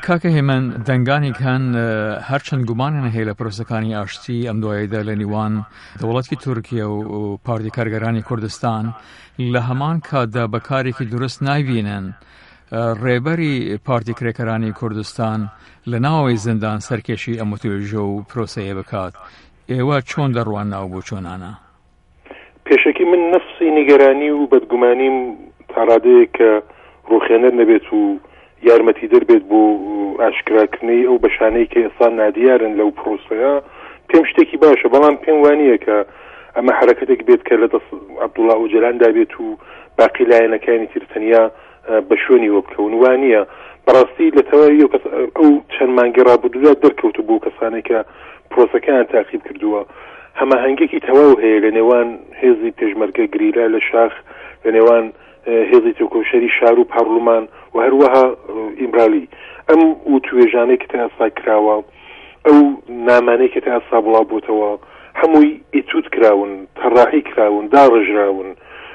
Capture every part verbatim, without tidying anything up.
کاکە هێمن دەنگانی کان هەرچەند گومانیان هەیە لە پرۆسەکانی ئاشتی ئەم دواییدا لە نێوان دەوڵەتی تورکیا و پارتی کارگەرانی کوردستان لە هەمان کاتدا بەکارێکی دروست نایبینن ڕێبەری پارتی کرێکەرانی کوردستان لە ناوەوەی زیندان سەرکێشی ئەم توێژە و پرۆسەیە بکات. ئێوە چۆن دەڕوان ناو بۆ چۆنانە؟ پێشەکی من نەفسی نیگەرانی و بەدگومانیم تا ڕادەیە کە ڕوخێنەر نەبێت و یارمەتی دەربێت بۆ ئاشکراکردنەی ئەو بەشانەی کە ئێستا نادیارن لەو پرۆسەیە پێم شتێکی باشە، بەڵام پێم وانییە کە ئەمە حرەکەتێک بێت کە لە دەست عەبدوڵڵا ئۆجەلاندا بێت و باقی لایەنەکانی تر تەنیا بە شوێنی وە بکەون. وانییە بەڕاستی لە تەواوی ئەو چەند مانگی ڕابردوودا دەرکەوتو بۆ کەسانی کە پرۆسەکان تاقیب کردووە. هەماهەنگێکی تەواو هەیە لە نێوان هێزی پێشمەرگە گریلا لە شاخ، لە نێوان هێزی تۆکۆشەری شار و پارلمان و هەروەها ئیمرالی. ئەم و توێژانەی کە تا ئێستا کراوە، ئەو نامانەی کە تا ئێستا بڵاو بووتەوە، هەمووی ئیتوت کراون، تەڕاحی کراون، داڕژراون.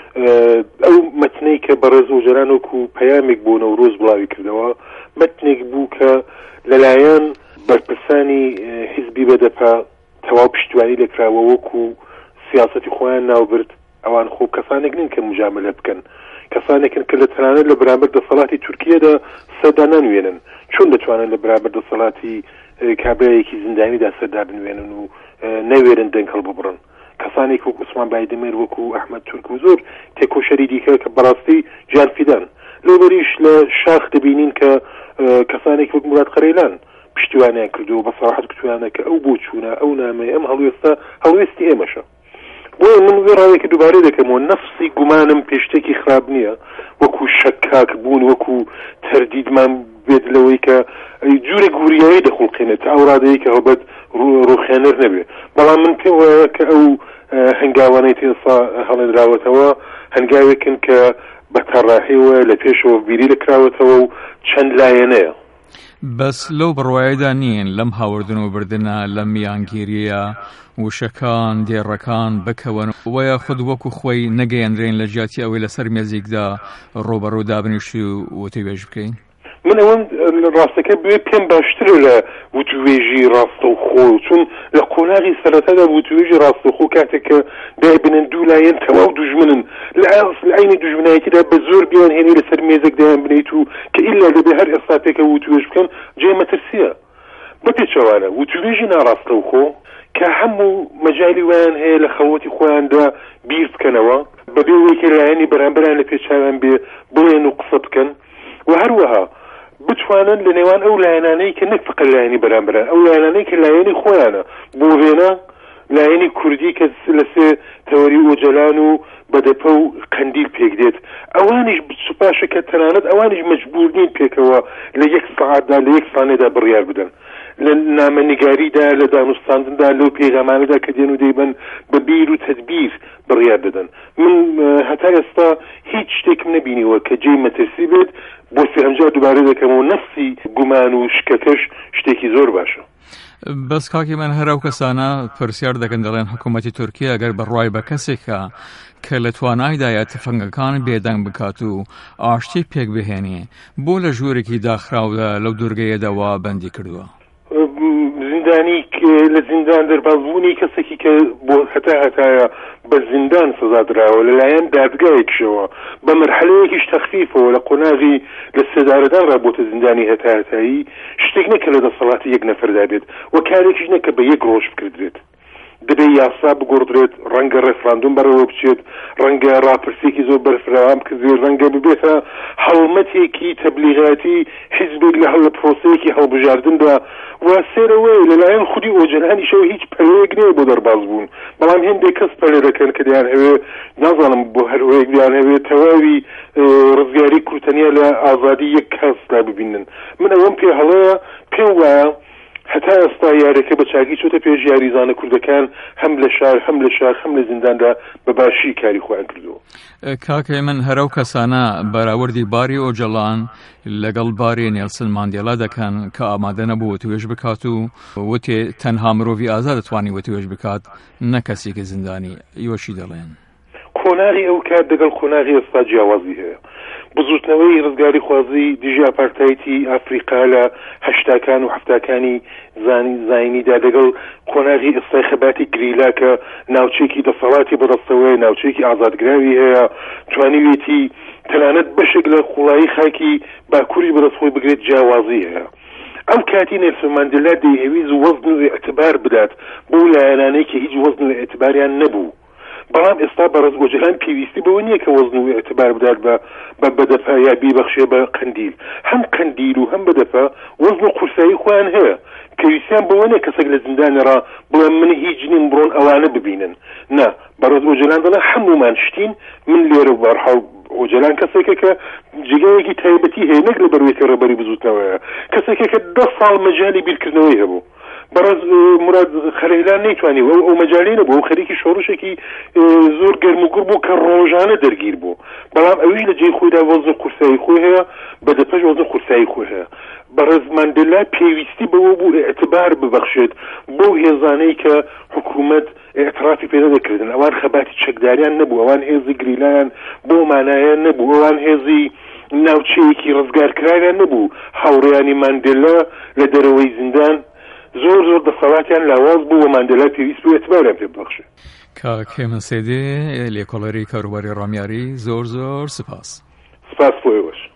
ئەو مەتنەی کە بەڕێز ئۆجەلان وەکو پەیامێک بۆ نەورۆز بڵاوی کردەوە، مەتنێک بوو کە لەلایەن بەرپرسانی حیزبی بەدەپا تەواو پشتیوانی لێکراوە وەکو سیاسەتی خۆیان ناوبرد. ئەوان خۆ کەسانێک نین کە مجاملە بکەن، کەسانێکن کە لە تەنانەت لە بەرامبەر دەسەڵاتی تورکیەدا سەردا نانوێنن. چۆن دەتوانن لە بەرامبەر دەسەڵاتی کابرایەکی زیندانیدا سەردا بنوێنن و نەوێرن دەنگ هەڵببڕن؟ کەسانێک وەکو عوسمان بایدەمێر، وەکو ئەحمەد تورک و زۆر تێکۆشەری دیکە کە بەڕاستی جیانفیدان. لەوبەریش لە شاخ دەبینین کە کەسانێک وەک موراد قەرەیلان پشتیوانیان کردو بە سەراحەت کتویانە کە ئەو بۆ چوونە ئەو نامەی ئەم هەڵوێستا هەڵوێستی ئێمەشە. بۆیە من وێ ڕاوێکی دووبارە دەکەمەوە، نەفسی گومانم پێشتێکی خراپ نییە، وەکو شەکاک بوون، وەکو تەردیدمان بێت لەوەی کە جوورێک گوریایی دەخڵقێنێت ئەو ڕادەیە کە هەڵبەت ڕوخێنەر نەبێ. بەڵام من پێم وایە کە ئەو هەنگاوانەی ئێستا هەڵێدراوەتەوە هەنگاوێکن کە بە تەڕاحیەوە لە پێشەوە بیری لەکراوەتەوە و چەند لایەنەیە. بەس لەو بڕوایەدا نین لەم هاوردن و بردنە لەم میانگیریە وشەکان دێڕەکان بکەون وەیە خود وەکو خۆی نەگەیەندرێن لە جیاتی ئەوەی لەسەر مێزێکدا ڕۆبەڕوو دابنیشی و وتوێژ بکەین؟ من ئەوەن ڕاستەکە بوێ پێم باشترە لە وتوێژی ڕاستەوخۆ، چون لە قۆناغی سەرەتادا وتوێژی ڕاستەوخۆ کاتێک کە دایبنن دوو لایەن تەواو دوژمنن لە عینی دوژمنایەتیدا بە زۆر بیان هێنی لەسەر مێزێک دایان بنیت و کە ئیلا دەبێ هەر ئێستا پێکە وتوێژ بکەن جێ مەترسیە. بەپێچەوانە وتوێژی ناڕاستەوخۆ کە هەموو مەجای ویان هەیە لە خەوەتی خۆیاندا بیر بکەنەوە بەبێ وەیەکی لایەنی بەرامبەران لە پێچاویان بێ بڵێن و قسە بکەن و هەروەها بتوانن لە نێوان ئەو لایەنانەی کە نەک فقط لایەنی بەرامبەران، ئەو لایەنانەی کە لایەنی خۆیانە، بۆ وێنە لایەنی کوردی کە لەسێ تەوەری ئۆجەلان و بەدەپە و قەندیل پێک دێت، ئەوانیش سوپاشە کە تەنانەت ئەوانیش مەجبور نین پێکەوە لە یەک سەعاتدا لە یەک سانێدا بڕیار بدەن، لە نامەنیگاریدا لە دانوستاندندا لەو پێغەمانەدا کە دێن و دەیبەن بە بیر و تەدبیر بڕیار دەدەن. من هەتا ئێستا هیچ شتێکم نەبینیوە کە جێی مەترسی بێت. بۆ سێهەمجار دووبارە دەکەمەوە نەفسی گومان و شکەکەش شتێکی زۆر باشە. بەس کاکی من هەر ئەو کەسانە پرسیار دەکەن دەڵێن حکوومەتی تورکیا ئەگەر بەڕوای بە کەسێکە کە لە توانایدایە تفەنگەکان بێدەنگ بکات و ئاشتی پێک بهێنێ بۆ لە ژوورێکی داخراودا لەو دوورگەیەداوا بەندی کردووە. زیندانی لە زیندان دەربازبوونی کەسێکی کە بۆ هەتا هەتایە بە زیندان سزا دراوە لەلایەن دادگایەکیشەوە بە مەرحەلەیەکیش تەخفیفەوە لە قۆناغی لە سێدارەدان ڕابۆتە زیندانی هەتا هەتایی شتێک نەکە لە دەسەڵاتی یەک نەفەردا بێت و کارێکیش نەکە بە یەک ڕۆژ بکردرێت. دەبێ یاسا بگۆڕدرێت، ڕەنگە ڕێفراندوم بەرەوە بچێت، ڕەنگە ڕاپرسێکی زۆر بەرفراوان بکردێت، ڕەنگە ببێتە هەڵمەتێکی تەبلیغاتی حیزبێک لە هەڵە پرۆسەیەکی هەڵبژاردندا و سێرەوەی لەلایەن خودی ئۆجەلانیشەوە هیچ پەلەیەک نییە بۆ دەرباز بوون. بەڵام هێندێک کەس پەلێ دەکەن کە دەیان هەوێ نازانم بۆ هەروەیەک دەیان هەوێ تەواوی ڕزگاری کورتەنیا لە ئازادی یەک کەسدا ببینن. من ئەوەم پێ هەڵەیە پێم وایە هەتا ئێستا یاریەکە بە چاکی چۆتە پێش یاریزانە کوردەکان هەم لە شار هەم لە شار هەم لە زینداندا بە باشی کاری خۆیان کردووە. کاکەی من هەرەو کەسانە بەراوردی باری ئۆجەڵان لەگەڵ باری نێلسن ماندێلا دەکەن کە ئامادە نەبوو وتوێژ بکات و وتێ تەنها مرۆڤی ئازاد دەتوانی وتوێژ بکات نە کەسێکی زیندانی. ئێوەشی دەڵێن؟ کۆناغی ئەو کات دەگەڵ کۆناغی ئێستا جیاوازی هەیە. بزوتنەوەی ڕزگاری خوازی دژی ئاپارتایتی ئافریقا لە هەشتاکان و هەفتاکانی زاینیدا لەگەڵ کۆناغی ئستایخەباتی گریلا کە ناوچێکی دەسەڵاتی بەدەستەوەی ناوچێکی ئازادگراوی هەیە توانیوێتی تەنانەت بەشێک لە خوڵایی خاکی باکووری بەدەستخۆی بگرێت جیاوازی هەیە. ئەو کاتی نێلسن ماندێلا دەیهێویست وەزن و ئێعتبار بدات بۆ لایەنانەی کە هیچ وەزن و ئێعتباریان نەبوو. بەڵام ئێستا بەڕێز ئۆجلان پێویستی بەوە نییە کە وەزن و ئێعتبار بدات بە بەدەفە یا بیبەخشێ بە قەندیل. هەم قەندیل و هەم بەدەفە وەزن و قورسایی خۆیان هەیە. پێویستیان بەوە نییە کەسێک لە زیندانێڕا بڵێ من هیچ نیم بڕۆن ئەوانە ببینن. نا بەڕێز ئۆجلان دەڵێ هەمومان شتین من لێرە بەڕحاو ئۆجلان کەسێکە کە جگەیەکی تایبەتی هەیە نەک لە بەروێتی ڕێبەری بزوتنەوەیە کەسێکە کە دە ساڵ مەجای بیرکردنەوەی هەبوو. بەڕێز مراد خەلیلان نەیتوانی و ئەو مەجاالەی نەبوو ئەو خەریکی شۆڕشێکی زۆر گەرموگوڕ بوو کە ڕۆژانە دەرگیر بوو بەڵام ئەوی لە جێی خۆیدا وەزن قورسایی خۆی هەیە بەدەپەش وەزن قورسایی خۆی هەیە. بەڕێز ماندێلا پێویستی بەوە بوو ئێعتبار ببەخشێت بۆ هێزانەی کە حکوومەت ئێعترافی پێ نەدەکردن. ئەوان خەباتی چەکداریان نەبوو، ئەوان هێزی گریلایان بۆ مانایان نەبوو، ئەوان هێزی ناوچەیەکی ڕزگارکراویان نەبوو. هاوڕێیانی ماندێلا لە دەرەوەی زیندان زۆر زۆر دەسەڵاتیان لاواز بوو و ماندێلا پێویست بوو ئێعتباریان پێ ببەخشێت. کاک هێمن سێدێ لێکۆڵەری کاروباری ڕامیاری زۆر زۆر سپاس. سپاس بۆ ئێوەش.